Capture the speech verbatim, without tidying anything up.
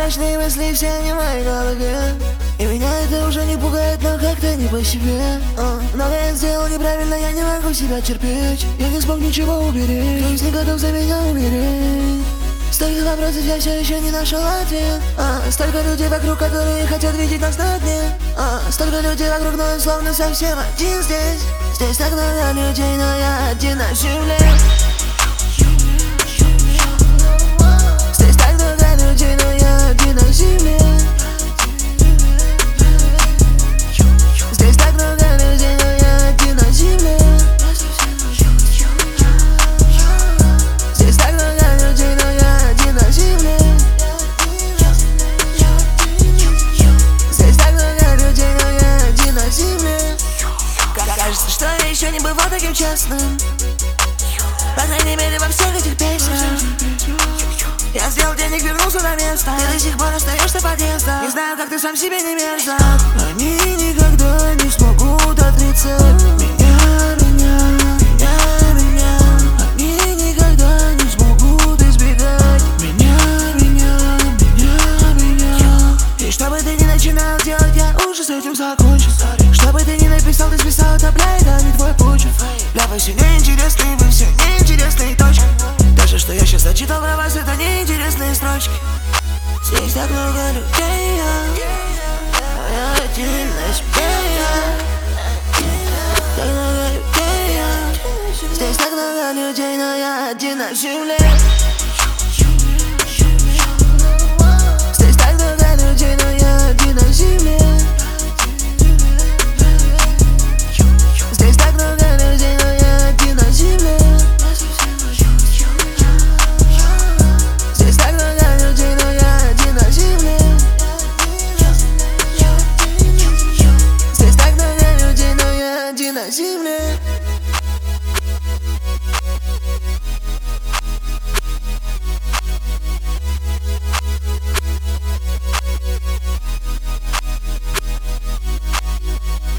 Беспомощные мысли все не в моей голове, и меня это уже не пугает, но как-то не по себе. uh. Много я сделал неправильно, я не могу себя терпеть. Я не смог ничего уберечь, кто не готов за меня умереть. Столько вопросов, я все еще не нашел ответ. а, Столько людей вокруг, которые хотят видеть нас на дне. а, Столько людей вокруг, но я словно совсем один здесь. Здесь так много людей, но я один на земле. Здесь так много людей, но я один на земле. Здесь так много людей, но я один на земле. Здесь так много людей, но я один на земле. Здесь так много людей, но я один на земле. Кажется, что я еще не бывал таким честным, по крайней мере во всех этих песнях. Я сделал денег, вернулся на место. Ты до сих пор остаешься подъездом. Не знаю, как ты сам себе не мерзок. Они никогда не смогут отрицать меня, меня, меня, меня. Они никогда не смогут избегать меня, меня, меня, меня. И что бы ты ни начинал делать, я уже с этим закончил. Что бы ты ни написал, ты списал, это, бля, это не твой почерк. Бля, вы все неинтересные, вы все неинтересные, точка. Даже что я сейчас зачитал про вас, это неинтересные строчки. Здесь так много людей, я, я один на себе, я. Так много людей, я. Здесь так много людей, но я один на земле.